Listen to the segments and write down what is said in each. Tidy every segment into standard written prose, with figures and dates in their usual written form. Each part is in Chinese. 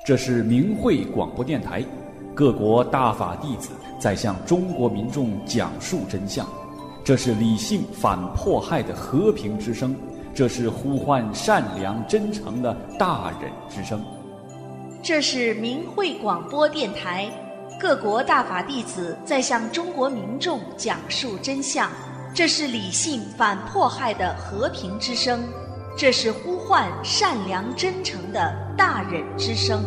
这是明慧广播电台，各国大法弟子在向中国民众讲述真相。这是理性反迫害的和平之声，这是呼唤善良真诚的大忍之声。 这是明慧广播电台，各国大法弟子在向中国民众讲述真相。这是理性反迫害的和平之声，这是呼唤善良真诚的大忍之声。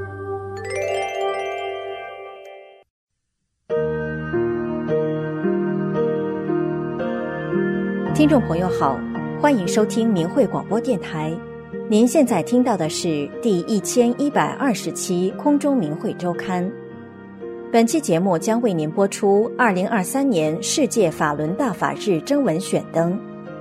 听众朋友好，欢迎收听明慧广播电台。您现在听到的是第1120期空中明慧周刊。本期节目将为您播出2023年世界法轮大法日征文选登。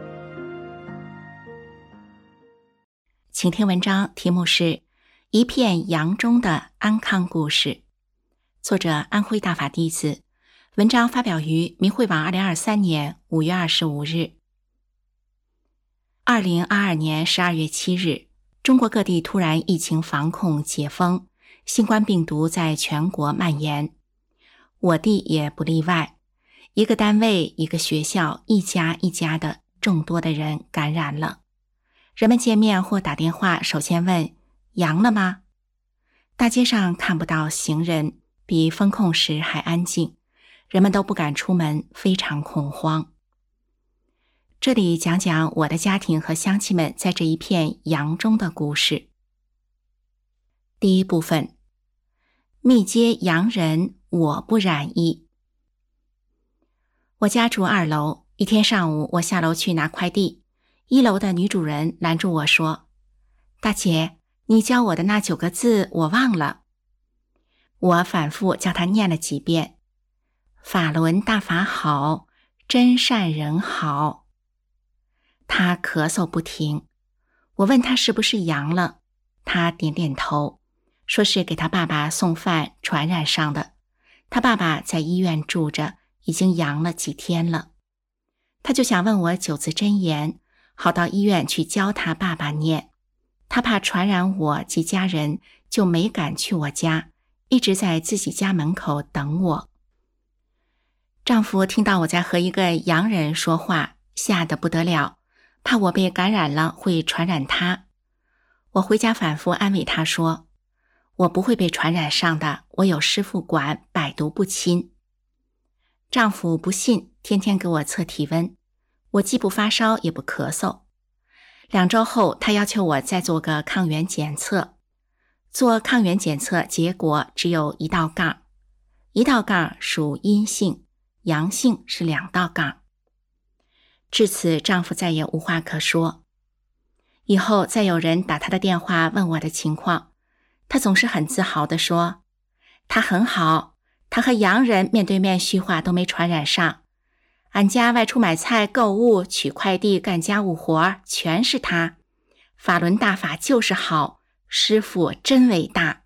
请听文章，题目是一片洋中的安康故事，作者安徽大法弟子，文章发表于明慧网2023年5月25日。2022年12月7日，中国各地突然疫情防控解封，新冠病毒在全国蔓延，我地也不例外。一个单位、一个学校，一家一家的众多的人感染了。人们见面或打电话，首先问阳了吗？大街上看不到行人，比封控时还安静，人们都不敢出门，非常恐慌。这里讲讲我的家庭和乡亲们在这一片洋中的故事。第一部分，密接洋人，我不染疫。我家住2楼，一天上午我下楼去拿快递，1楼的女主人拦住我说：大姐，你教我的那9个字我忘了。我反复叫她念了几遍，法轮大法好，真善人好。她咳嗽不停，我问她是不是阳了，她点点头，说是给她爸爸送饭传染上的，她爸爸在医院住着，已经阳了几天了。她就想问我9字真言，好到医院去教她爸爸念。她怕传染我及家人，就没敢去我家，一直在自己家门口等我。丈夫听到我在和一个洋人说话，吓得不得了，怕我被感染了会传染他。我回家反复安慰他说，我不会被传染上的，我有师父管，百毒不侵。丈夫不信，天天给我测体温，我既不发烧也不咳嗽。2周后，他要求我再做个抗原检测。做抗原检测结果只有1道杠，1道杠属阴性，阳性是2道杠。至此，丈夫再也无话可说。以后再有人打他的电话问我的情况，他总是很自豪地说，他很好，他和洋人面对面叙话都没传染上。俺家外出买菜、购物、取快递、干家务活，全是他。法轮大法就是好，师父真伟大。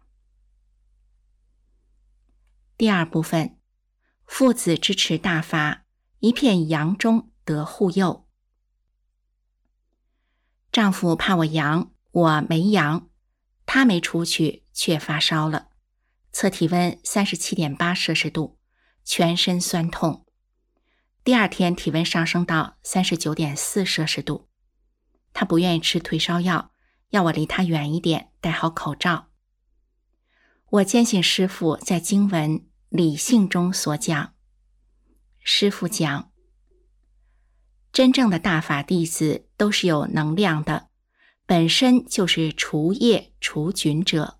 第二部分，父子支持大法，一片洋中得护佑。丈夫怕我阳，我没阳，他没出去，却发烧了，测体温37.8摄氏度，全身酸痛。第2天体温上升到39.4摄氏度，他不愿意吃退烧药，要我离他远一点，戴好口罩。我坚信师父在经文理性中所讲。师父讲，真正的大法弟子都是有能量的，本身就是除业除菌者。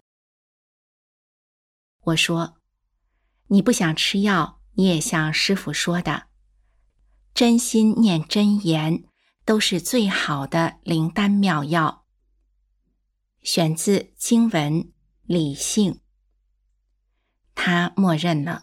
我说，你不想吃药，你也像师父说的，真心念真言，都是最好的灵丹妙药。选自经文理性。他默认了。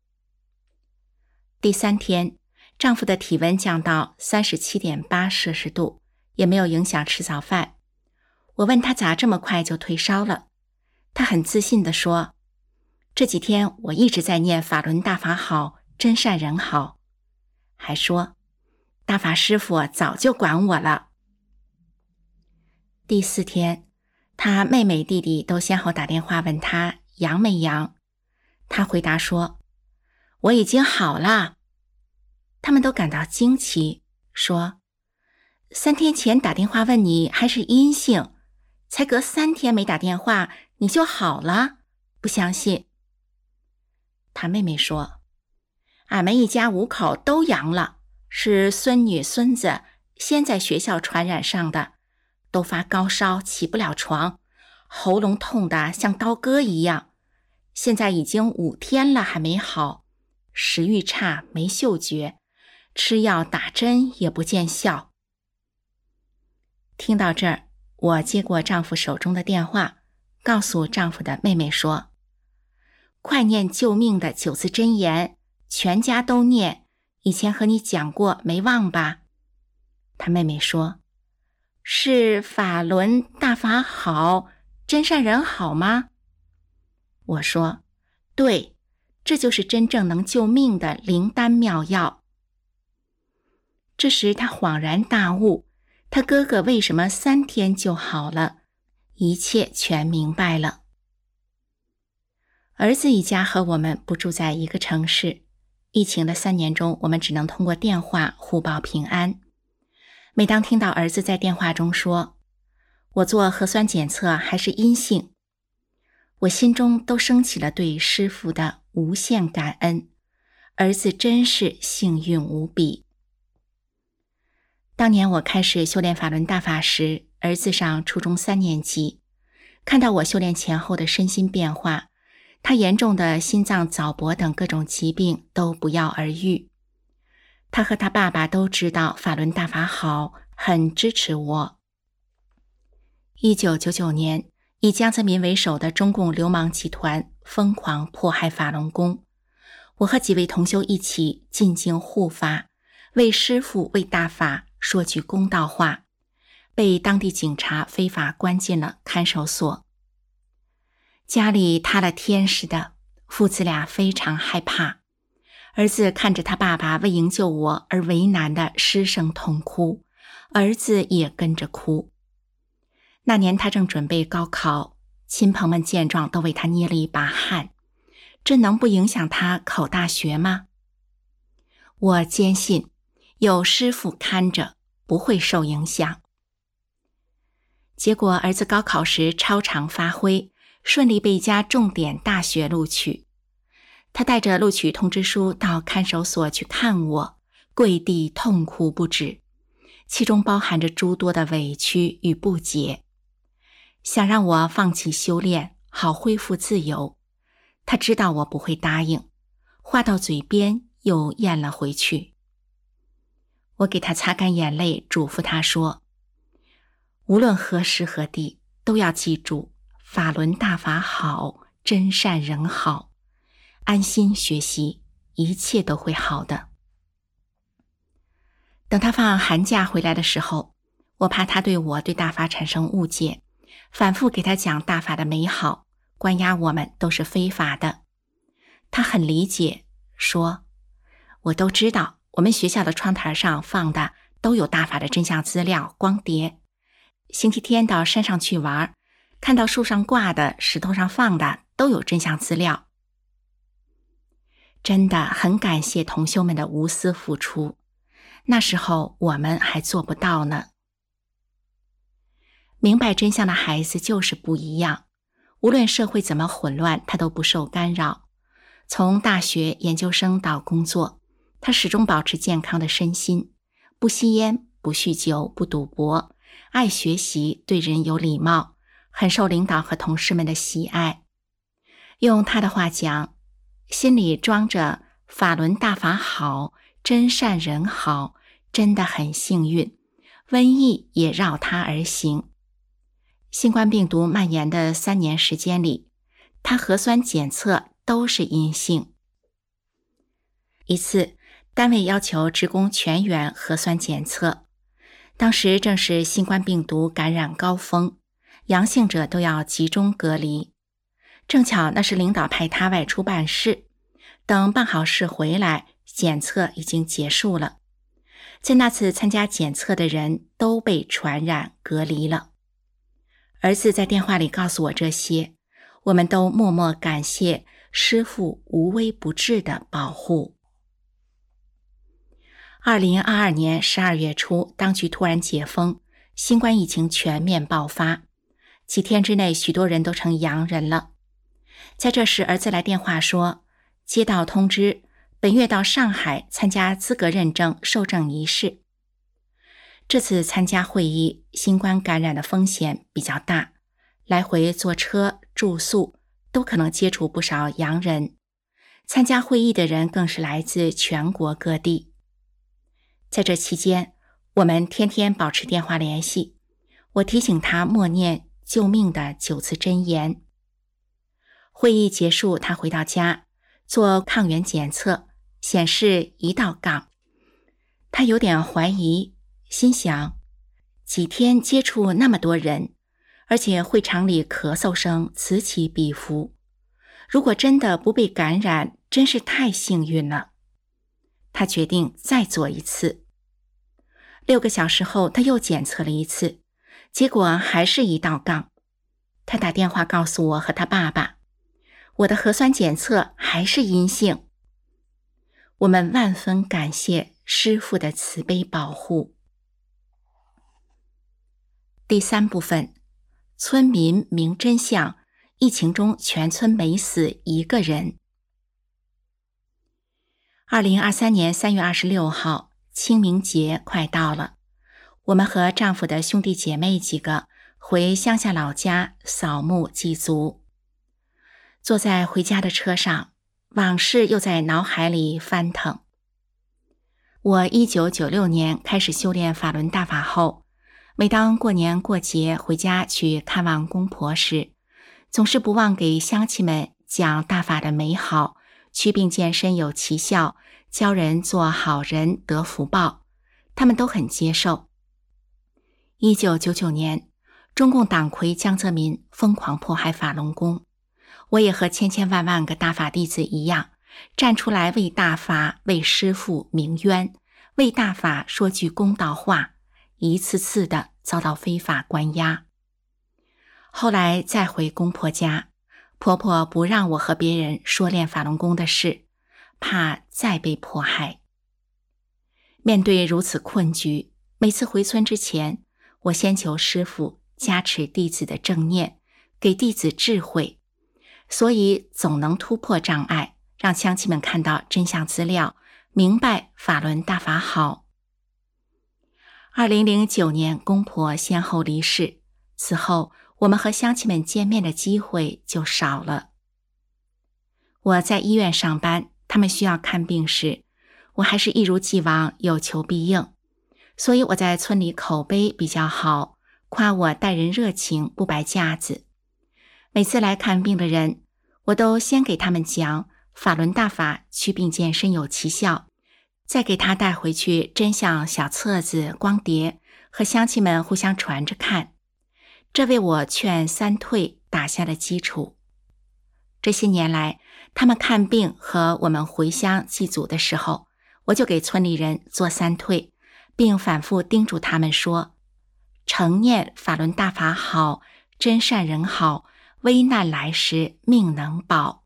第3天，丈夫的体温降到37.8摄氏度，也没有影响吃早饭。我问他咋这么快就退烧了，他很自信地说，这几天我一直在念法轮大法好，真善人好。还说大法师父早就管我了。第4天，他他妹妹弟弟都先后打电话问他阳没阳，他回答说，我已经好了。他们都感到惊奇，说3天前打电话问你还是阴性，才隔3天没打电话你就好了，不相信。他妹妹说，俺们一家5口都阳了，是孙女孙子先在学校传染上的，都发高烧起不了床，喉咙痛得像刀割一样，现在已经5天了还没好，食欲差没嗅觉，吃药打针也不见效。听到这儿，我接过丈夫手中的电话，告诉丈夫的妹妹说，快念救命的9字真言，全家都念，以前和你讲过没忘吧？他妹妹说，是法轮大法好，真善人好吗？我说，对，这就是真正能救命的灵丹妙药。这时他恍然大悟，他哥哥为什么3天就好了，一切全明白了。儿子一家和我们不住在一个城市，疫情的3年中，我们只能通过电话互报平安。每当听到儿子在电话中说，我做核酸检测还是阴性，我心中都升起了对师父的无限感恩，儿子真是幸运无比。当年我开始修炼法轮大法时，儿子上初中3年级，看到我修炼前后的身心变化，他严重的心脏早搏等各种疾病都不药而愈。他和他爸爸都知道法轮大法好，很支持我。1999年，以江泽民为首的中共流氓集团疯狂迫害法轮功，我和几位同修一起进京护法，为师父为大法说句公道话，被当地警察非法关进了看守所。家里塌了天似的，父子俩非常害怕。儿子看着他爸爸为营救我而为难的失声痛哭，儿子也跟着哭。那年他正准备高考，亲朋们见状都为他捏了一把汗，这能不影响他考大学吗？我坚信有师父看着，不会受影响。结果儿子高考时超常发挥，顺利被一家重点大学录取。他带着录取通知书到看守所去看我，跪地痛哭不止，其中包含着诸多的委屈与不解，想让我放弃修炼，好恢复自由。他知道我不会答应，话到嘴边又咽了回去。我给他擦干眼泪，嘱咐他说，无论何时何地，都要记住法轮大法好，真善人好，安心学习，一切都会好的。等他放寒假回来的时候，我怕他对我对大法产生误解，反复给他讲大法的美好，关押我们都是非法的。他很理解，说，我都知道，我们学校的窗台上放的都有大法的真相资料光碟，星期天到山上去玩，看到树上挂的石头上放的都有真相资料。真的很感谢同修们的无私付出，那时候我们还做不到呢。明白真相的孩子就是不一样，无论社会怎么混乱，他都不受干扰。从大学、研究生到工作，他始终保持健康的身心，不吸烟，不酗酒，不赌博，爱学习，对人有礼貌，很受领导和同事们的喜爱。用他的话讲，心里装着法轮大法好，真善人好，真的很幸运，瘟疫也绕他而行。新冠病毒蔓延的3年时间里，他核酸检测都是阴性。一次，单位要求职工全员核酸检测，当时正是新冠病毒感染高峰，阳性者都要集中隔离。正巧那是领导派他外出办事，等办好事回来，检测已经结束了。在那次参加检测的人都被传染隔离了。 儿子在电话里告诉我这些，我们都默默感谢师父无微不至的保护。2022年12月初，当局突然解封，新冠疫情全面爆发，几天之内许多人都成阳人了。在这时，儿子来电话说，接到通知，本月到上海参加资格认证受证仪式。这次参加会议，新冠感染的风险比较大，来回坐车、住宿都可能接触不少洋人。参加会议的人更是来自全国各地。在这期间，我们天天保持电话联系，我提醒他默念救命的9字真言。会议结束，他回到家做抗原检测，显示1道杠。他有点怀疑，心想，几天接触那么多人，而且会场里咳嗽声此起彼伏，如果真的不被感染，真是太幸运了。他决定再做一次。6个小时后，他又检测了一次，结果还是1道杠。他打电话告诉我和他爸爸，我的核酸检测还是阴性。我们万分感谢师父的慈悲保护。第3部分，村民明真相，疫情中全村没死1个人。2023年3月26号，清明节快到了，我们和丈夫的兄弟姐妹几个回乡下老家扫墓祭祖。坐在回家的车上，往事又在脑海里翻腾。我1996年开始修炼法轮大法后，每当过年过节回家去看望公婆时，总是不忘给乡亲们讲大法的美好，祛病健身有奇效，教人做好人得福报，他们都很接受。1999年，中共党魁江泽民疯狂迫害法轮功，我也和千千万万个大法弟子一样，站出来为大法、为师父鸣冤，为大法说句公道话，一次次的遭到非法关押。后来再回公婆家，婆婆不让我和别人说练法轮功的事，怕再被迫害。面对如此困局，每次回村之前，我先求师父加持弟子的正念，给弟子智慧，所以总能突破障碍，让乡亲们看到真相资料，明白法轮大法好。2009年，公婆先后离世，此后我们和乡亲们见面的机会就少了。我在医院上班，他们需要看病时，我还是一如既往有求必应，所以我在村里口碑比较好，夸我待人热情，不摆架子。每次来看病的人，我都先给他们讲法轮大法祛病健身有奇效，再给他带回去真相小册子、光碟，和乡亲们互相传着看，这为我劝三退打下了基础。这些年来，他们看病和我们回乡祭祖的时候，我就给村里人做三退，并反复叮嘱他们说，诚念法轮大法好，真善人好，危难来时命能保。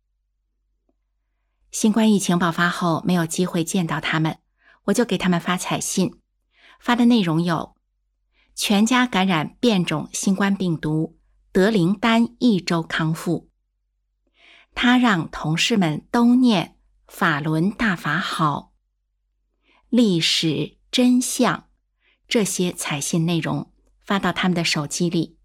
新冠疫情爆发后，没有机会见到他们，我就给他们发彩信，发的内容有：全家感染变种新冠病毒，得灵丹1周康复。他让同事们都念法轮大法好，历史真相，这些彩信内容发到他们的手机里。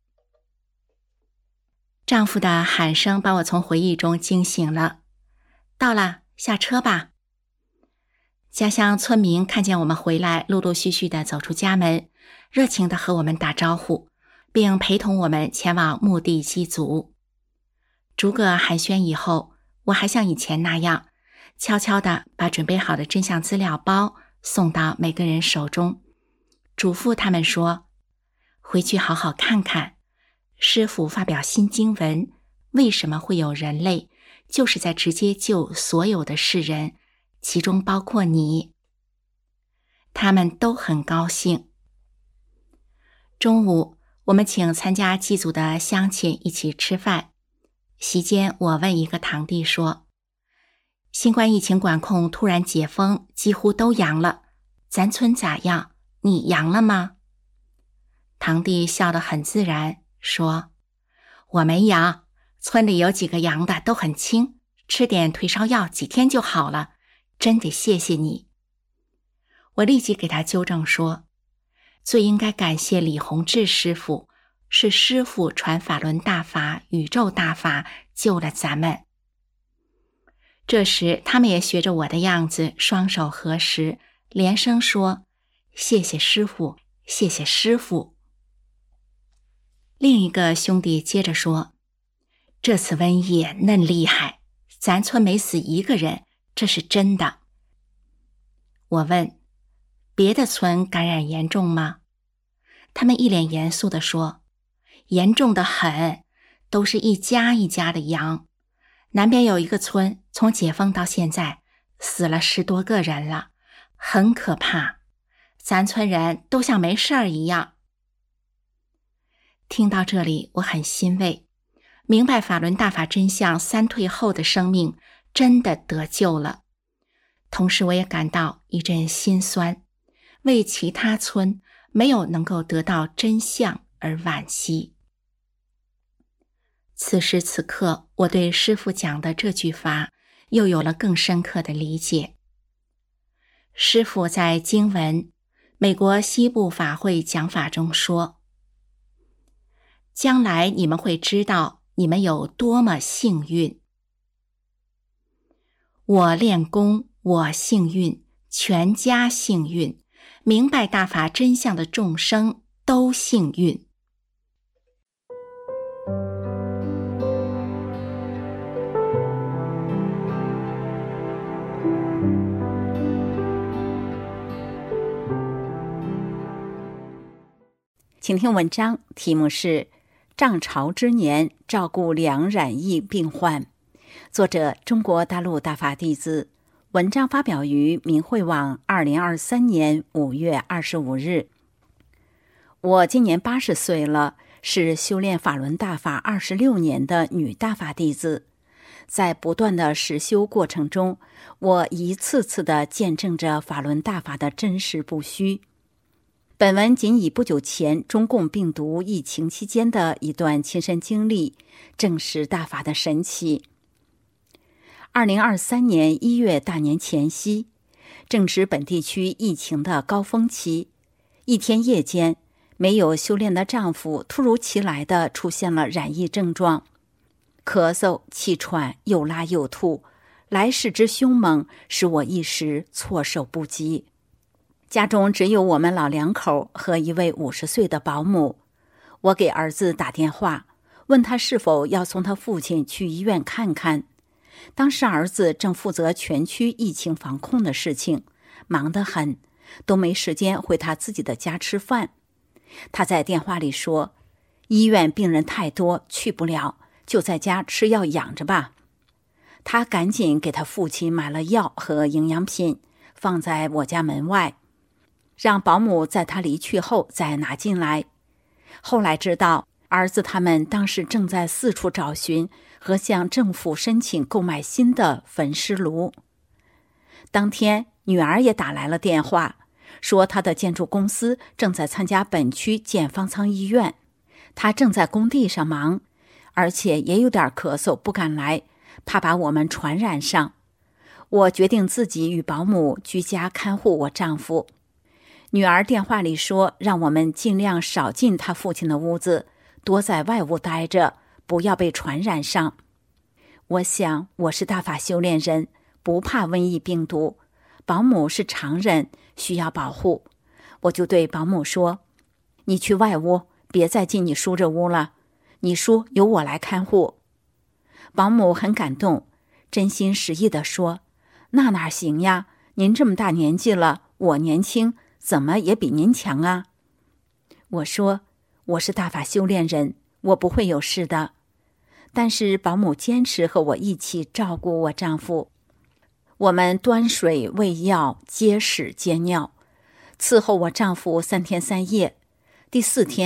丈夫的喊声把我从回忆中惊醒了，到了，下车吧。家乡村民看见我们回来，陆陆续续地走出家门，热情地和我们打招呼，并陪同我们前往墓地祭祖。逐个寒暄以后，我还像以前那样，悄悄地把准备好的真相资料包送到每个人手中，嘱咐他们说，回去好好看看，师父发表新经文，为什么会有人类，就是在直接救所有的世人，其中包括你。他们都很高兴。中午， 我们请参加祭祖的乡亲一起吃饭。席间，我问一个堂弟说，新冠疫情管控突然解封，几乎都阳了，咱村咋样？你阳了吗？堂弟笑得很自然，说，我没阳，村里有几个阳的都很轻，吃点退烧药几天就好了，真得谢谢你。我立即给他纠正说，最应该感谢李洪志师傅，是师傅传法轮大法、宇宙大法救了咱们。这时他们也学着我的样子，双手合十，连声说，谢谢师傅，谢谢师傅。另一个兄弟接着说，这次瘟疫嫩厉害，咱村没死一个人，这是真的。我问，别的村感染严重吗？他们一脸严肃地说，严重得很，都是一家一家的阳。南边有一个村，从解封到现在死了10多个人了，很可怕，咱村人都像没事儿一样。听到这里，我很欣慰，明白法轮大法真相，3退后的生命真的得救了。同时我也感到一阵心酸，为其他村没有能够得到真相而惋惜。此时此刻，我对师父讲的这句法又有了更深刻的理解。师父在经文美国西部法会讲法中说，将来你们会知道你们有多么幸运。我练功，我幸运，全家幸运，明白大法真相的众生都幸运。 请听文章，题目是涨潮之年照顾2染疫病患，作者中国大陆大法弟子，文章发表于明慧网2023年5月25日。我今年80岁了，是修炼法轮大法26年的女大法弟子。在不断的实修过程中，我一次次地见证着法轮大法的真实不虚。本文仅以不久前中共病毒疫情期间的一段亲身经历，证实大法的神奇。2023年1月大年前夕，正值本地区疫情的高峰期，一天夜间，没有修炼的丈夫突如其来地出现了染疫症状，咳嗽、气喘、又拉又吐，来势之凶猛，使我一时措手不及。家中只有我们老2口和一位50岁的保姆。我给儿子打电话，问他是否要送他父亲去医院看看。当时儿子正负责全区疫情防控的事情，忙得很，都没时间回他自己的家吃饭。他在电话里说，医院病人太多，去不了，就在家吃药养着吧。他赶紧给他父亲买了药和营养品，放在我家门外，让保姆在他离去后再拿进来。后来知道，儿子他们当时正在四处找寻和向政府申请购买新的焚尸炉。当天，女儿也打来了电话，说她的建筑公司正在参加本区建方舱医院，她正在工地上忙，而且也有点咳嗽，不敢来，怕把我们传染上。我决定自己与保姆居家看护我丈夫。女儿电话里说，让我们尽量少进她父亲的屋子，多在外屋待着，不要被传染上。我想，我是大法修炼人，不怕瘟疫病毒，保姆是常人，需要保护。我就对保姆说，你去外屋，别再进你叔这屋了，你叔由我来看护。保姆很感动，真心实意地说，那哪行呀，您这么大年纪了，我年轻，怎么也比您强啊。我说，我是大法修炼人，我不会有事的。但是保姆坚持和我一起照顾我丈夫。我们端水喂药，接屎接尿，伺候我丈夫3天3夜。第4天，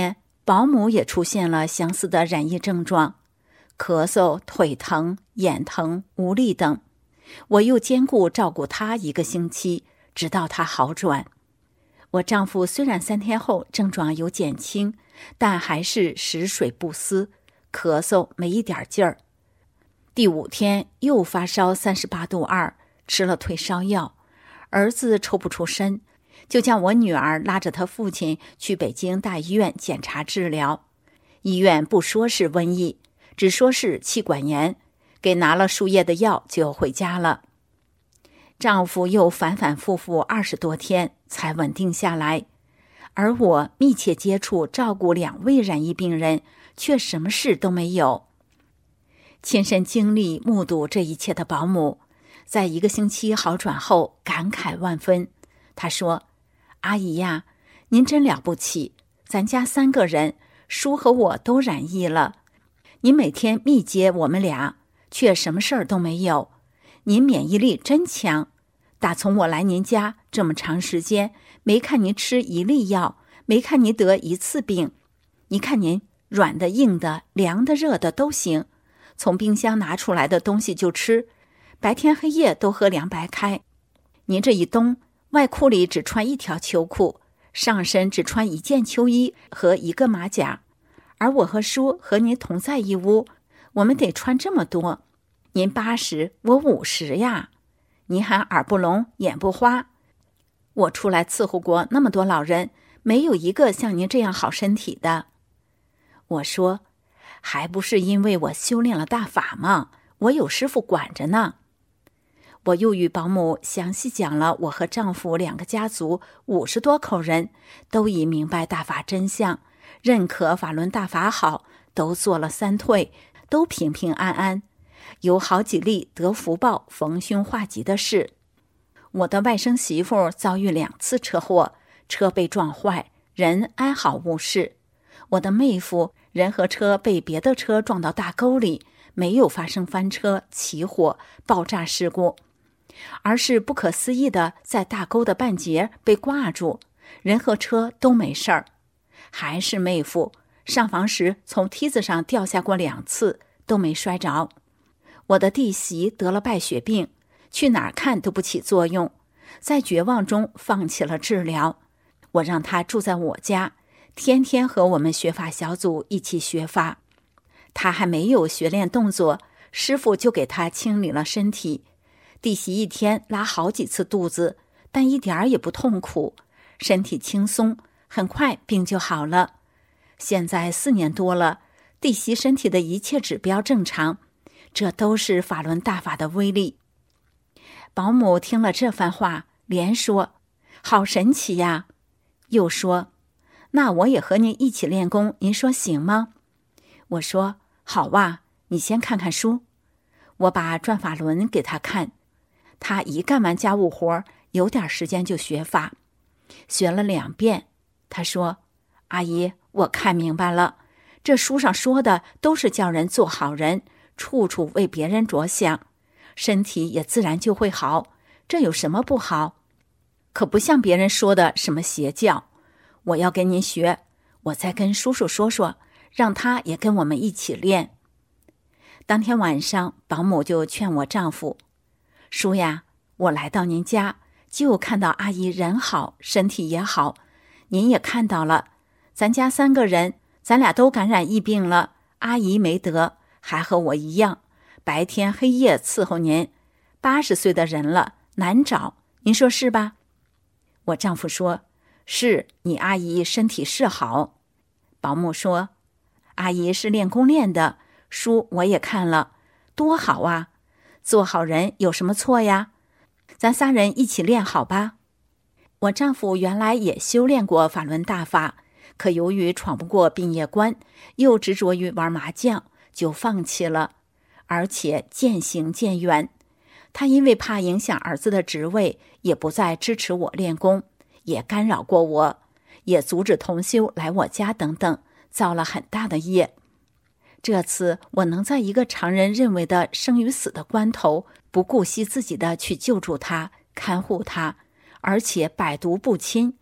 保姆也出现了相似的染疫症状，咳嗽、腿疼、眼疼、无力等。我又兼顾照顾她1个星期，直到她好转。我丈夫虽然3天后症状有减轻，但还是食水不思，咳嗽没一点劲儿。第5天又发烧38度2，吃了退烧药。儿子抽不出身，就叫我女儿拉着他父亲去北京大医院检查治疗。医院不说是瘟疫，只说是气管炎，给拿了输液的药就回家了。丈夫又反反复复20多天才稳定下来，而我密切接触照顾2位染疫病人，却什么事都没有。亲身经历目睹这一切的保姆，在1个星期好转后感慨万分。她说：“阿姨呀，您真了不起，咱家3个人，叔和我都染疫了，您每天密接我们俩，却什么事儿都没有。您免疫力真强，打从我来您家这么长时间，没看您吃1粒药，没看您得1次病。你看您软的、硬的、凉的、热的都行，从冰箱拿出来的东西就吃，白天黑夜都喝凉白开。您这一冬，外裤里只穿1条秋裤，上身只穿1件秋衣和1个马甲，而我和叔和您同在一屋，我们得穿这么多。您80，我50呀。您还耳不聋眼不花，我出来伺候过那么多老人，没有一个像您这样好身体的。”我说：“还不是因为我修炼了大法吗？我有师傅管着呢。”我又与保姆详细讲了我和丈夫2个家族50多口人都已明白大法真相，认可法轮大法好，都做了3退，都平平安安，有好几例得福报逢凶化吉的事。我的外甥媳妇遭遇2次车祸，车被撞坏，人安好无事。我的妹夫人和车被别的车撞到大沟里，没有发生翻车、起火、爆炸事故，而是不可思议的在大沟的半截被挂住，人和车都没事儿。还是妹夫上房时从梯子上掉下过2次，都没摔着。我的弟媳得了败血病，去哪儿看都不起作用，在绝望中放弃了治疗。我让她住在我家，天天和我们学法小组一起学法。她还没有学练动作，师傅就给她清理了身体。弟媳1天拉好几次肚子，但一点儿也不痛苦，身体轻松，很快病就好了。现在4年多了，弟媳身体的一切指标正常，这都是法轮大法的威力。保姆听了这番话，连说：“好神奇呀！”又说：“那我也和您一起练功，您说行吗？”我说：“好哇，你先看看书。”我把转法轮给他看，他一干完家务活，有点时间就学法，学了2遍。他说：“阿姨，我看明白了，这书上说的都是叫人做好人，处处为别人着想，身体也自然就会好，这有什么不好？可不像别人说的什么邪教。我要跟您学，我再跟叔叔说说，让他也跟我们一起练。”当天晚上，保姆就劝我丈夫：“叔呀，我来到您家，就看到阿姨人好，身体也好，您也看到了，咱家3个人，咱俩都感染疫病了，阿姨没得，还和我一样，白天黑夜伺候您，80岁的人了，难找，您说是吧？”我丈夫说：“是，你阿姨身体是好。”保姆说：“阿姨是练功练的，书我也看了，多好啊！做好人有什么错呀？咱3人一起练好吧。”我丈夫原来也修炼过法轮大法，可由于闯不过毕业关，又执着于玩麻将，就放弃了，而且渐行渐远。他因为怕影响儿子的职位，也不再支持我练功，也干扰过我，也阻止同修来我家等等，造了很大的业。这次我能在一个常人认为的生与死的关头，不顾惜自己的去救助他，看护他，而且百毒不侵，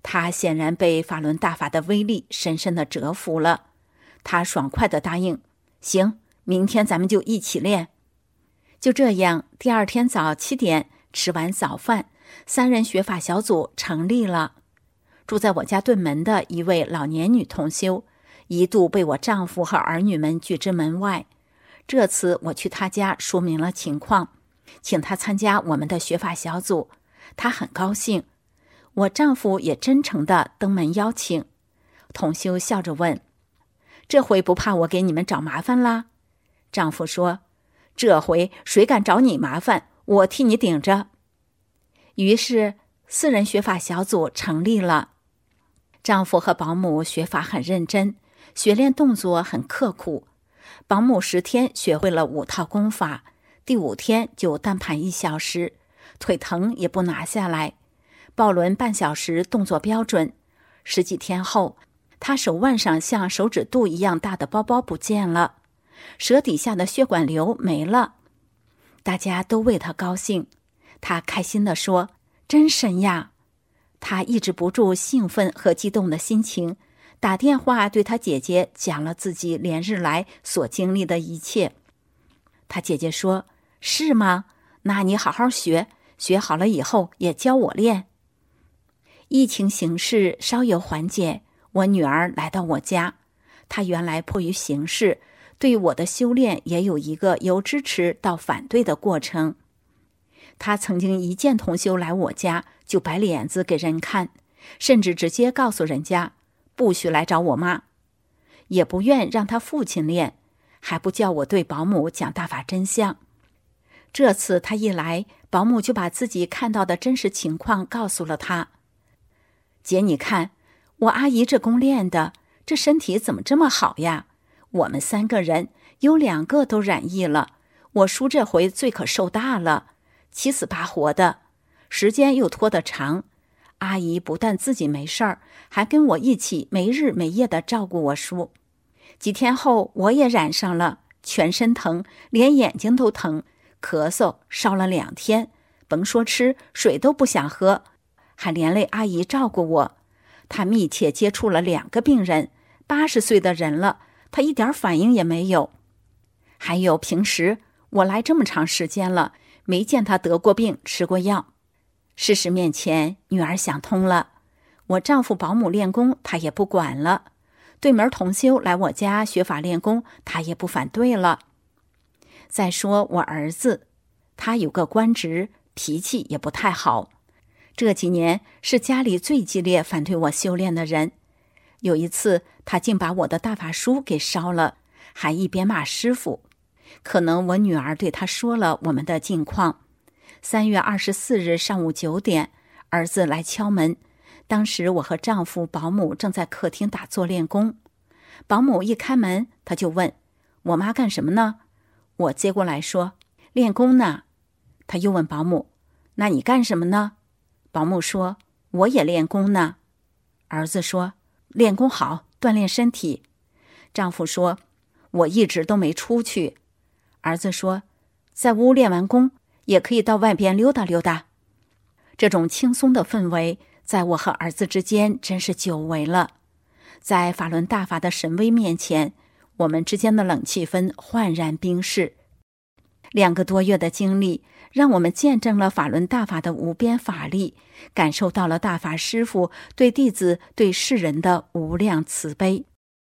他显然被法轮大法的威力深深地折服了。他爽快地答应，行，明天咱们就一起练。就这样，第二天早7点吃完早饭，3人学法小组成立了。住在我家对门的一位老年女同修，一度被我丈夫和儿女们拒之门外。这次我去她家说明了情况，请她参加我们的学法小组，她很高兴。我丈夫也真诚地登门邀请。同修笑着问，这回不怕我给你们找麻烦啦？丈夫说，这回谁敢找你麻烦，我替你顶着。于是4人学法小组成立了。丈夫和保姆学法很认真，学练动作很刻苦。保姆10天学会了5套功法，第5天就单盘1小时，腿疼也不拿下来，抱轮半小时，动作标准。10几天后，他手腕上像手指肚一样大的包包不见了，舌底下的血管瘤没了。大家都为他高兴，他开心地说，真神呀！他抑制不住兴奋和激动的心情，打电话对他姐姐讲了自己连日来所经历的一切。他姐姐说，是吗？那你好好学，学好了以后也教我练。疫情形势稍有缓解，我女儿来到我家。她原来迫于形势，对我的修炼也有一个由支持到反对的过程。她曾经一见同修来我家就摆脸子给人看，甚至直接告诉人家不许来找我妈，也不愿让她父亲练，还不叫我对保姆讲大法真相。这次她一来，保姆就把自己看到的真实情况告诉了她。姐，你看我阿姨这功练的，这身体怎么这么好呀？我们3个人有2个都染疫了，我叔这回罪可受大了，七死八活的，时间又拖得长。阿姨不但自己没事儿，还跟我一起没日没夜地照顾我叔。几天后我也染上了，全身疼，连眼睛都疼，咳嗽烧了2天，甭说吃，水都不想喝，还连累阿姨照顾我。她密切接触了2个病人，80岁的人了，她一点反应也没有。还有平时我来这么长时间了，没见她得过病吃过药。事实面前，女儿想通了。我丈夫保姆练功她也不管了，对门同修来我家学法练功她也不反对了。再说我儿子，他有个官职，脾气也不太好，这几年是家里最激烈反对我修炼的人。有一次他竟把我的大法书给烧了，还一边骂师傅。可能我女儿对他说了我们的近况。3月24日上午9点，儿子来敲门，当时我和丈夫保姆正在客厅打坐练功。保姆一开门，他就问，我妈干什么呢？我接过来说，练功呢。他又问保姆，那你干什么呢？保姆说，我也练功呢。儿子说，练功好，锻炼身体。丈夫说，我一直都没出去。儿子说，在屋练完功也可以到外边溜达溜达。这种轻松的氛围在我和儿子之间真是久违了。在法轮大法的神威面前，我们之间的冷气氛焕然冰释。2个多月的经历让我们见证了法轮大法的无边法力，感受到了大法师父对弟子对世人的无量慈悲。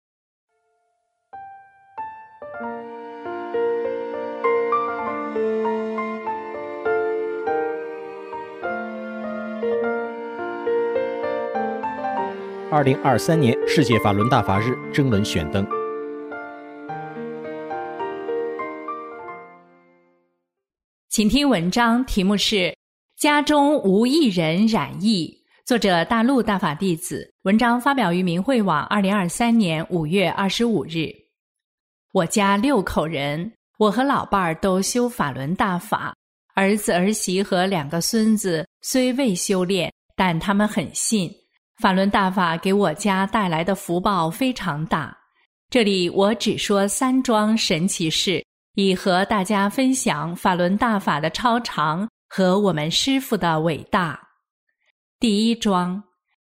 2023年世界法轮大法日征文选灯。 请听文章，题目是《家中无一人染疫》，作者大陆大法弟子。文章发表于明慧网2023年5月25日。我家6口人，我和老伴儿都修法轮大法，儿子儿媳和2个孙子虽未修炼，但他们很信。法轮大法给我家带来的福报非常大。这里我只说3桩神奇事，以和大家分享法轮大法的超常和我们师父的伟大。第1桩，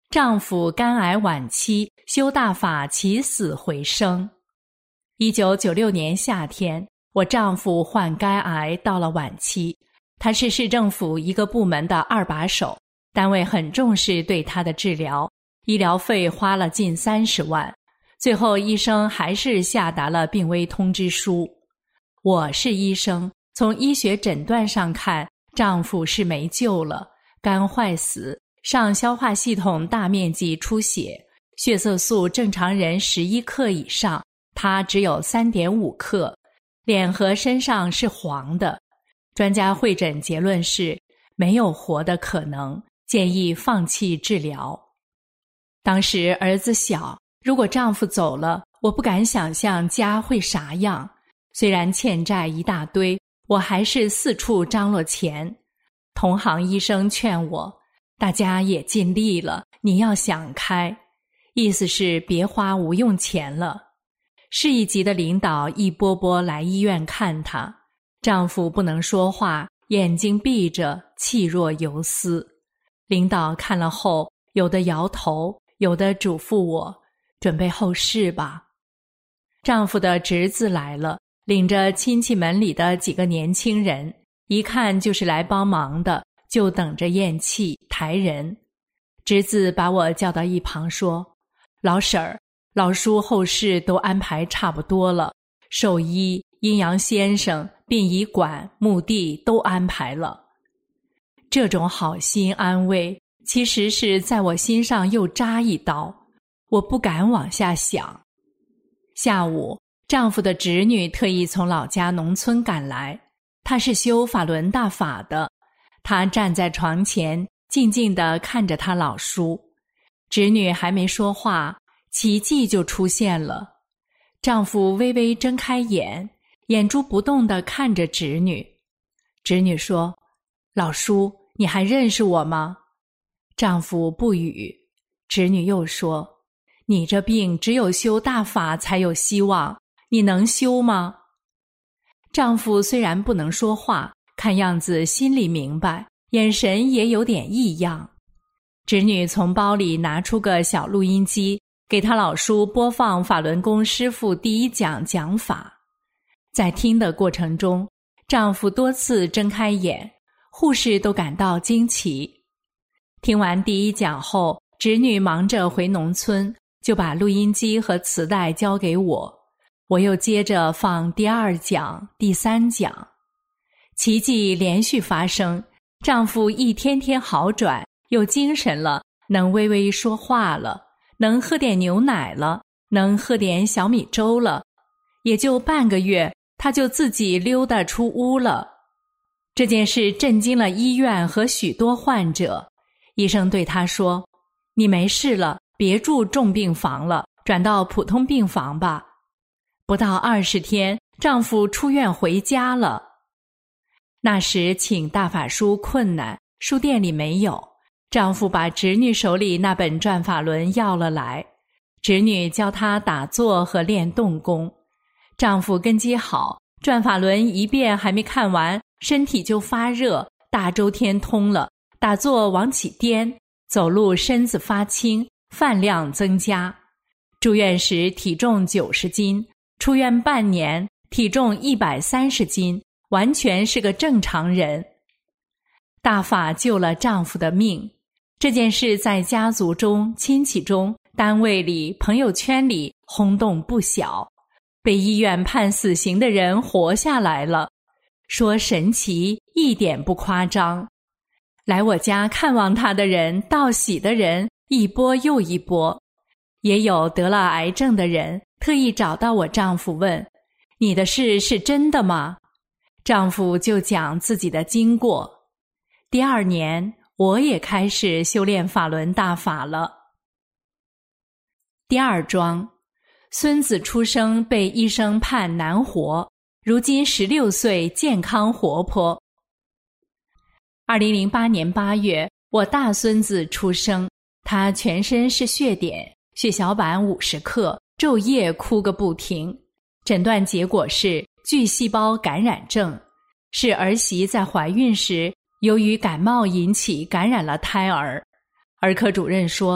丈夫肝癌晚期，修大法起死回生。1996年夏天，我丈夫患肝癌到了晚期，他是市政府一个部门的2把手，单位很重视对他的治疗，医疗费花了近30万，最后医生还是下达了病危通知书。我是医生，从医学诊断上看，丈夫是没救了，肝坏死，上消化系统大面积出血，血色素正常人11克以上，他只有3.5克，脸和身上是黄的。专家会诊结论是没有活的可能，建议放弃治疗。当时儿子小，如果丈夫走了，我不敢想象家会啥样。虽然欠债一大堆，我还是四处张罗钱。同行医生劝我，大家也尽力了，你要想开，意思是别花无用钱了。市一级的领导一波波来医院看她，丈夫不能说话，眼睛闭着，气若游丝。领导看了后，有的摇头，有的嘱咐我，准备后事吧。丈夫的侄子来了，领着亲戚门里的几个年轻人，一看就是来帮忙的，就等着咽气抬人。侄子把我叫到一旁说，老婶儿，老叔后事都安排差不多了，兽医、阴阳先生、殡仪馆、墓地都安排了。这种好心安慰，其实是在我心上又扎一刀，我不敢往下想。下午，丈夫的侄女特意从老家农村赶来，她是修法轮大法的，她站在床前，静静地看着她老叔。侄女还没说话，奇迹就出现了。丈夫微微睁开眼，眼珠不动地看着侄女。侄女说，老叔，你还认识我吗？丈夫不语。侄女又说，你这病只有修大法才有希望，你能修吗？丈夫虽然不能说话，看样子心里明白，眼神也有点异样。侄女从包里拿出个小录音机，给她老叔播放法轮功师父第一讲讲法。在听的过程中，丈夫多次睁开眼，护士都感到惊奇。听完第一讲后，侄女忙着回农村，就把录音机和磁带交给我，我又接着放第2讲、第3讲。奇迹连续发生，丈夫一天天好转，有精神了，能微微说话了，能喝点牛奶了，能喝点小米粥了，也就半个月，他就自己溜达出屋了。这件事震惊了医院和许多患者。医生对他说，你没事了，别住重病房了，转到普通病房吧。不到20天，丈夫出院回家了。那时请大法书困难，书店里没有，丈夫把侄女手里那本转法轮要了来，侄女教他打坐和练动功。丈夫根基好，转法轮一遍还没看完，身体就发热，大周天通了，打坐往起颠，走路身子发轻，饭量增加。住院时体重90斤，出院半年体重130斤，完全是个正常人。大法救了丈夫的命，这件事在家族中、亲戚中、单位里、朋友圈里轰动不小。被医院判死刑的人活下来了，说神奇一点不夸张。来我家看望他的人，道喜的人一波又一波。也有得了癌症的人特意找到我丈夫问，你的事是真的吗？丈夫就讲自己的经过。第2年，我也开始修炼法轮大法了。第2章，孙子出生被医生判难活，如今16岁，健康活泼。2008年8月，我大孙子出生，他全身是血点，血小板50克，昼夜哭个不停。诊断结果是巨细胞感染症，是儿媳在怀孕时由于感冒引起感染了胎儿。儿科主任说，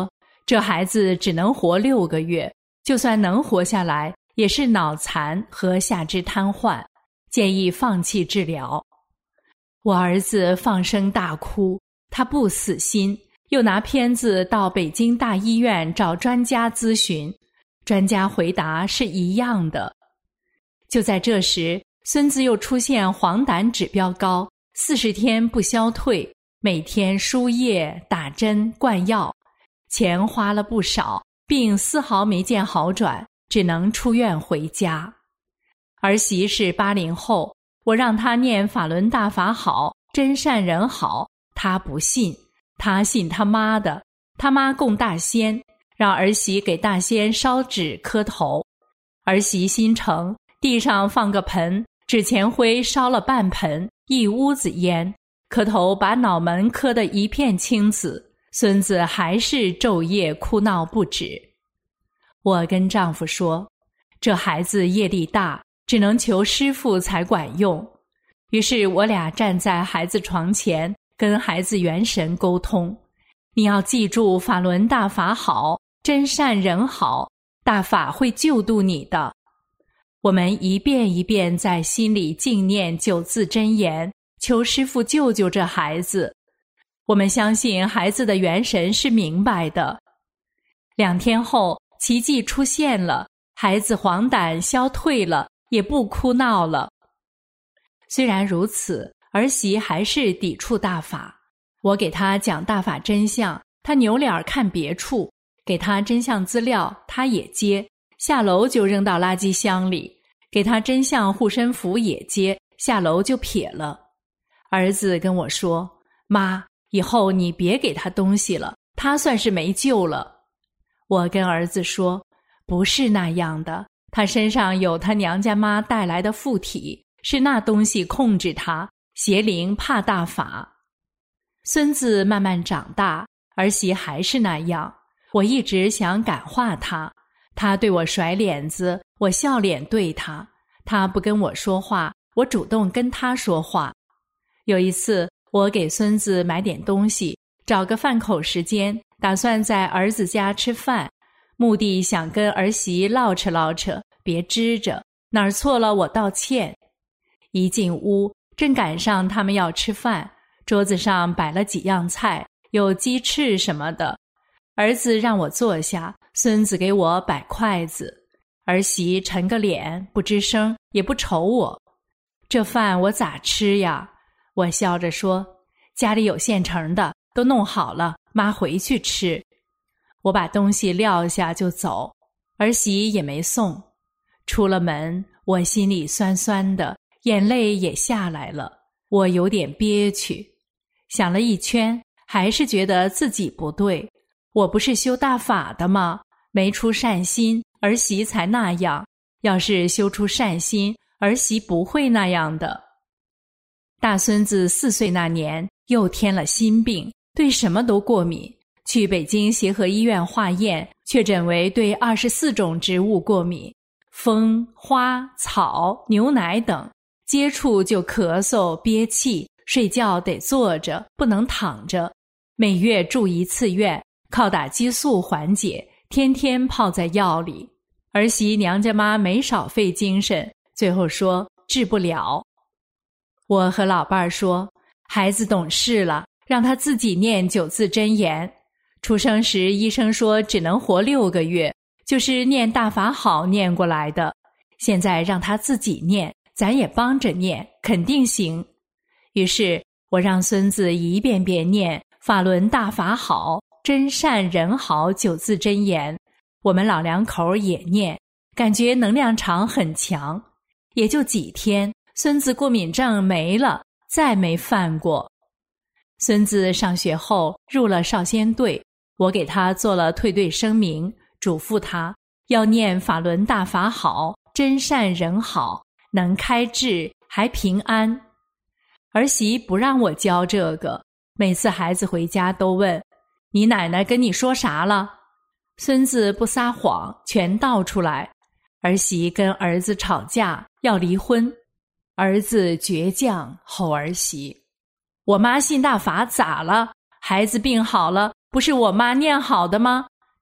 这孩子只能活6个月，就算能活下来，也是脑残和下肢瘫痪，建议放弃治疗。我儿子放声大哭，他不死心，又拿片子到北京大医院找专家咨询，专家回答是一样的。就在这时，孙子又出现黄疸指标高，40天不消退，每天输液、打针、灌药，钱花了不少，病丝毫没见好转，只能出院回家。儿媳是80后，我让她念法轮大法好，真善人好，她不信，她信他妈的，他妈供大仙，让儿媳给大仙烧纸磕头。儿媳心诚，地上放个盆，纸钱灰烧了半盆，一屋子烟，磕头把脑门磕得一片青紫，孙子还是昼夜哭闹不止。我跟丈夫说，这孩子业力大，只能求师父才管用。于是我俩站在孩子床前，跟孩子元神沟通，你要记住法轮大法好，真善人好，大法会救度你的。我们一遍一遍在心里静念9字真言，求师父救救这孩子。我们相信孩子的元神是明白的。2天后，奇迹出现了，孩子黄疸消退了，也不哭闹了。虽然如此，儿媳还是抵触大法。我给她讲大法真相，她扭脸看别处，给她真相资料，她也接，下楼就扔到垃圾箱里，给她真相护身符也接，下楼就撇了。儿子跟我说，妈，以后你别给他东西了，他算是没救了。我跟儿子说，不是那样的，他身上有他娘家妈带来的附体，是那东西控制他，邪灵怕大法。孙子慢慢长大，儿媳还是那样，我一直想感化他，他对我甩脸子，我笑脸对他，他不跟我说话，我主动跟他说话。有一次，我给孙子买点东西，找个饭口时间，打算在儿子家吃饭，目的想跟儿媳唠扯唠扯，别支着，哪儿错了我道歉。一进屋，正赶上他们要吃饭，桌子上摆了几样菜，有鸡翅什么的。儿子让我坐下，孙子给我摆筷子，儿媳沉个脸，不吱声，也不瞅我。这饭我咋吃呀？我笑着说，家里有现成的，都弄好了，妈回去吃。我把东西撂下就走，儿媳也没送。出了门，我心里酸酸的，眼泪也下来了，我有点憋屈。想了一圈，还是觉得自己不对，我不是修大法的吗？没出善心，儿媳才那样，要是修出善心，儿媳不会那样的。大孙子4岁那年又添了心病，对什么都过敏，去北京协和医院化验，确诊为对24种植物过敏，风、花、草、牛奶等，接触就咳嗽憋气，睡觉得坐着，不能躺着，每月住1次院，靠打激素缓解，天天泡在药里。儿媳娘家妈没少费精神，最后说治不了。我和老伴儿说，孩子懂事了，让他自己念9字真言。出生时医生说只能活6个月，就是念大法好念过来的。现在让他自己念，咱也帮着念，肯定行。于是我让孙子一遍遍念法轮大法好，真善人好9字真言。我们老两口也念，感觉能量场很强。也就几天，孙子过敏症没了，再没犯过。孙子上学后入了少先队，我给他做了退队声明，嘱咐他要念法轮大法好，真善人好，能开智还平安。儿媳不让我教这个，每次孩子回家都问，你奶奶跟你说啥了？孙子不撒谎，全道出来。儿媳跟儿子吵架，要离婚。儿子倔强吼儿媳，我妈信大法咋了？孩子病好了，不是我妈念好的吗？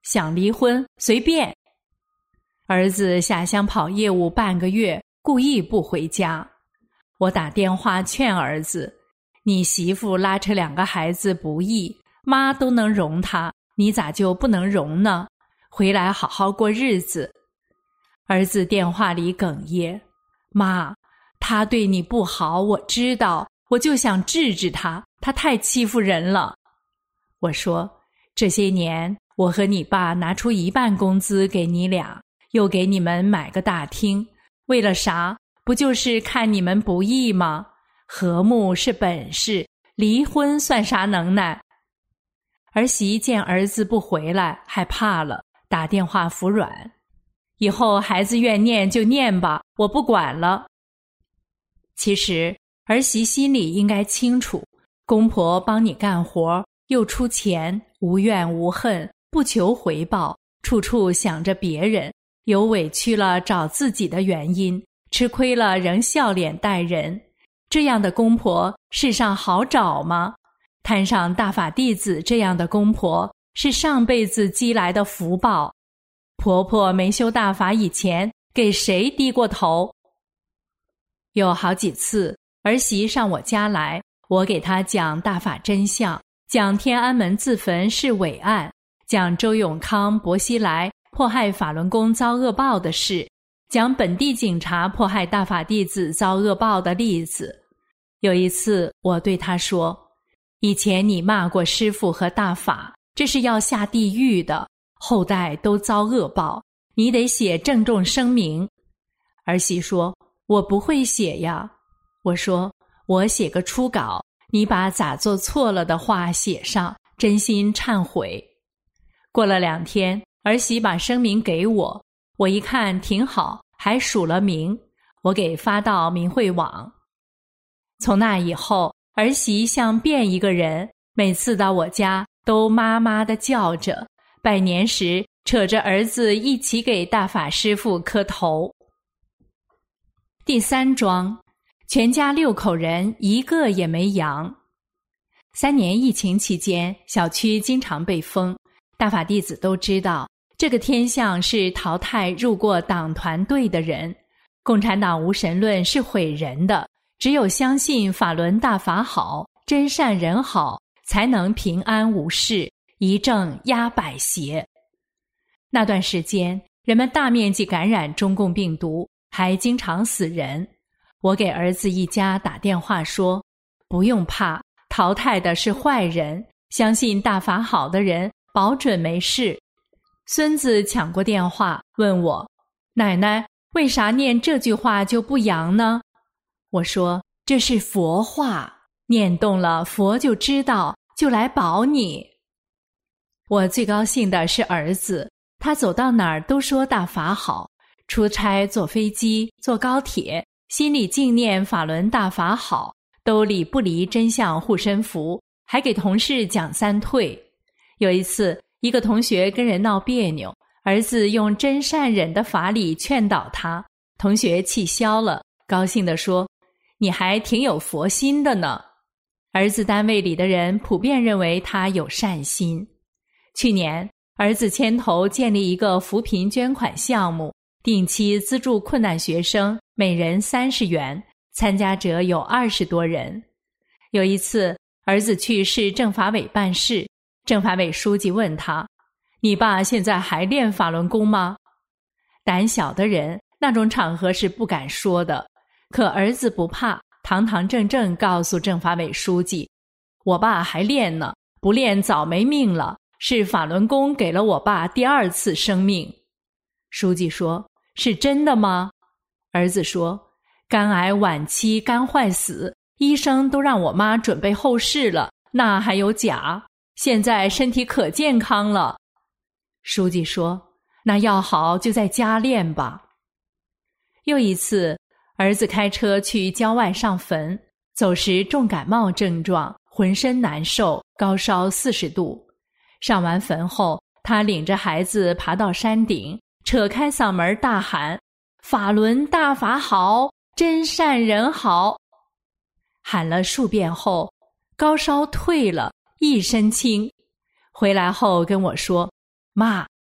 想离婚随便。儿子下乡跑业务半个月，故意不回家。我打电话劝儿子，你媳妇拉扯2个孩子不易，妈都能容她，你咋就不能容呢？回来好好过日子。儿子电话里哽咽，妈，他对你不好，我知道，我就想治治他，他太欺负人了。我说，这些年我和你爸拿出1半工资给你俩，又给你们买个大厅，为了啥？不就是看你们不易吗？和睦是本事，离婚算啥能耐？儿媳见儿子不回来，害怕了，打电话服软，以后孩子愿念就念吧，我不管了。其实儿媳心里应该清楚，公婆帮你干活，又出钱，无怨无恨，不求回报，处处想着别人，有委屈了找自己的原因，吃亏了仍笑脸待人，这样的公婆世上好找吗？摊上大法弟子这样的公婆，是上辈子积来的福报。婆婆没修大法以前，给谁低过头？有好几次儿媳上我家来，我给她讲大法真相，讲天安门自焚是伪案，讲周永康、薄熙来迫害法轮功遭恶报的事，讲本地警察迫害大法弟子遭恶报的例子。有一次我对她说，以前你骂过师父和大法，这是要下地狱的，后代都遭恶报，你得写郑重声明。儿媳说，我不会写呀。我说，我写个初稿，你把咋做错了的话写上，真心忏悔。过了2天，儿媳把声明给我，我一看挺好，还署了名，我给发到明慧网。从那以后，儿媳像变一个人，每次到我家都妈妈的叫着，拜年时扯着儿子一起给大法师父磕头。第3桩，全家6口人一个也没阳。3年疫情期间，小区经常被封，大法弟子都知道，这个天象是淘汰入过党团队的人。共产党无神论是毁人的，只有相信法轮大法好，真善人好，才能平安无事，一正压百邪。那段时间，人们大面积感染中共病毒，还经常死人。我给儿子一家打电话说，不用怕，淘汰的是坏人，相信大法好的人保准没事。孙子抢过电话问我，奶奶，为啥念这句话就不阳呢？我说，这是佛话，念动了佛就知道，就来保你。我最高兴的是儿子，他走到哪儿都说大法好，出差坐飞机坐高铁，心里净念法轮大法好，兜里不离真相护身符，还给同事讲3退。有一次，一个同学跟人闹别扭，儿子用真善忍的法理劝导他，同学气消了，高兴地说，你还挺有佛心的呢。儿子单位里的人普遍认为他有善心。去年，儿子牵头建立一个扶贫捐款项目，定期资助困难学生，每人30元，参加者有20多人。有一次，儿子去市政法委办事，政法委书记问他，你爸现在还练法轮功吗？胆小的人，那种场合是不敢说的，可儿子不怕，堂堂正正告诉政法委书记，我爸还练呢，不练早没命了，是法轮功给了我爸第2次生命。书记说，是真的吗？儿子说，肝癌晚期肝坏死，医生都让我妈准备后事了，那还有假？现在身体可健康了。书记说，那要好就在家练吧。又一次，儿子开车去郊外上坟，走时重感冒症状，浑身难受，高烧40度。上完坟后，他领着孩子爬到山顶，扯开嗓门大喊，法轮大法好，真善人好。喊了数遍后，高烧退了，一身轻。回来后跟我说，妈，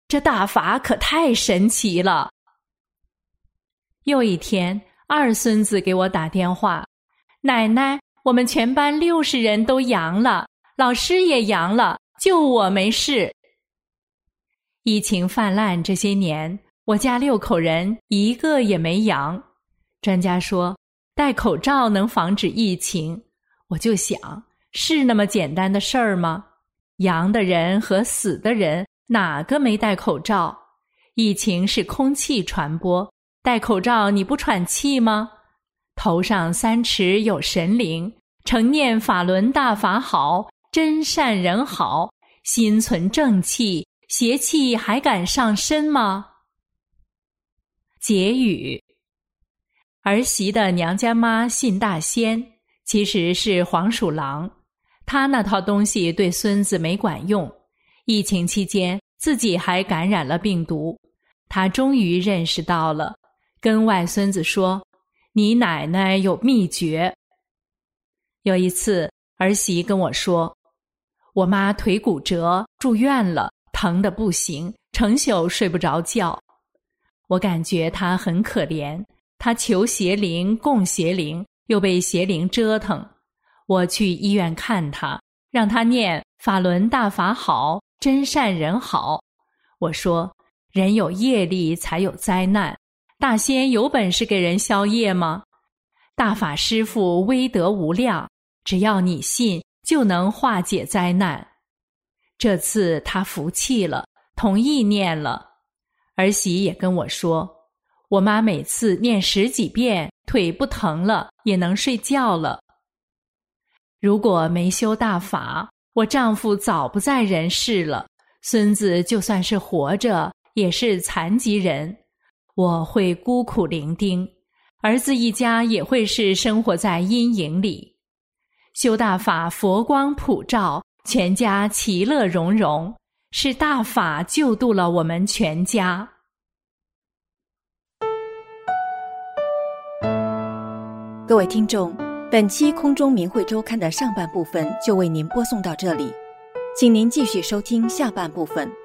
这大法可太神奇了。又一天，二孙子给我打电话，奶奶，我们全班60人都阳了，老师也阳了，就我没事。疫情泛滥这些年，我家6口人一个也没阳。专家说戴口罩能防止疫情，我就想，是那么简单的事儿吗？阳的人和死的人哪个没戴口罩？疫情是空气传播，戴口罩你不喘气吗？头上3尺有神灵，承念法轮大法好，真善人好，心存正气，邪气还敢上身吗？结语：儿媳的娘家妈信大仙，其实是黄鼠狼，她那套东西对孙子没管用，疫情期间自己还感染了病毒。她终于认识到了，跟外孙子说，你奶奶有秘诀。有一次，儿媳跟我说，我妈腿骨折住院了，疼得不行，成宿睡不着觉。我感觉她很可怜，她求邪灵供邪灵，又被邪灵折腾。我去医院看她，让她念法轮大法好，真善人好。我说，人有业力才有灾难，大仙有本事给人消业吗？大法师父威德无量，只要你信，就能化解灾难。这次他服气了，同意念了。儿媳也跟我说，我妈每次念10几遍，腿不疼了，也能睡觉了。如果没修大法，我丈夫早不在人世了，孙子就算是活着，也是残疾人，我会孤苦伶仃，儿子一家也会是生活在阴影里。修大法，佛光普照，全家其乐融融，是大法救度了我们全家。 各位听众，本期空中明慧周刊的上半部分就为您播送到这里，请您继续收听下半部分。